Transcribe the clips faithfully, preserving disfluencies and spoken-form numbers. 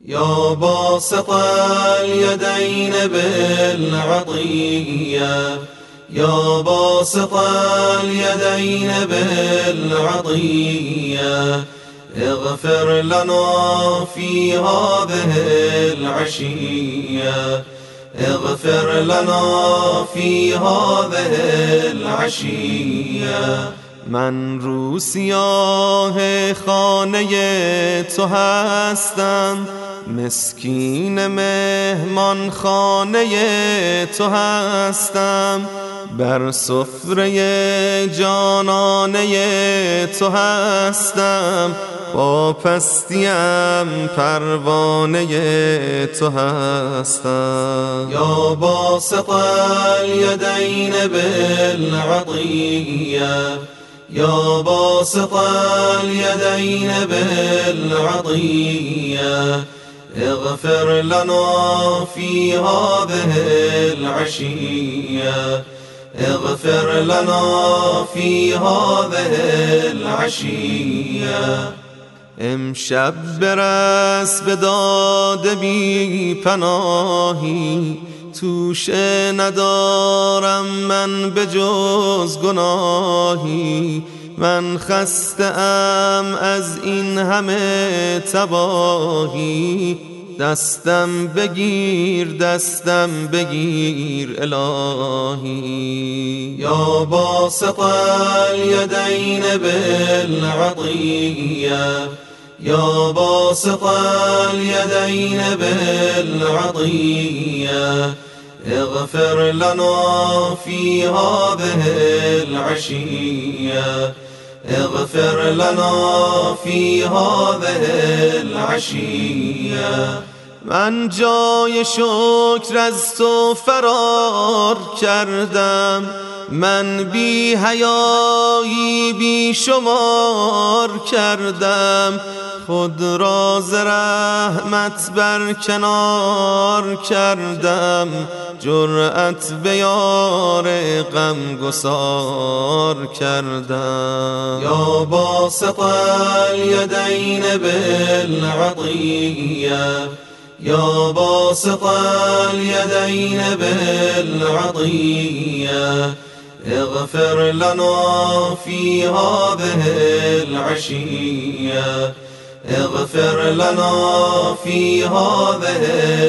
يا باسط اليدين بالعطية يا باسط اليدين بالعطية اغفر لنا في هذه العشية اغفر لنا في هذه العشية. من رو سیاه خانه تو هستم، مسکین مهمان خانه تو هستم، بر سفره جانانه تو هستم، با پستیم پروانه تو هستم. یا باسط الیدین بالعطیه یا باسط الیدین بالعطیه اغفر لنا في هذه العشية اغفر لنا في هذه العشية. امشب برس به داد بی پناهی، توشه ندارم من به جز گناهی، من خسته ام از این همه تباهی، دستم بگیر دستم بگیر الهی. یا باسط الیدین بالعطیه یا باسط الیدین بالعطیه اغفر لنا في هذه العشية اغفر لنا في هذه العشية. من جای شکر از تو فرار کردم، من بی حیایی بی شمار کردم، خود را ز رحمت بر کنار کردم، جرأت به یار غم گسار کردم. یا باسط الیدین بالعطیه یا باسط الیدین بالعطیه اغفر لنا في هذه العشية اغفر لنا في هذه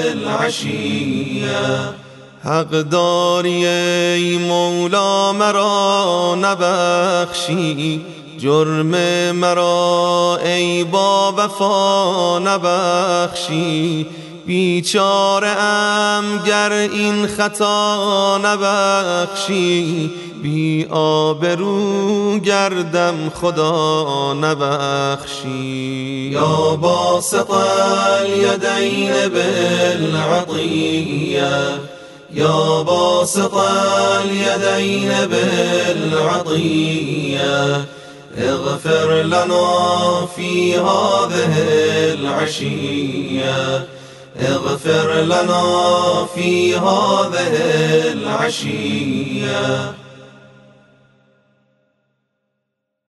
العشية. حق داری ای مولا مرا نبخشی، جرم مرا ای با وفا نبخشی، بیچاره ام گر این خطا نبخشی، بی آبرو گردم خدا نبخشی. یا باسط الیدین بالعطیه یا باسط الیدین بالعطیه اغفر لنا في هذه العشية اغفر لنا في هذه العشية.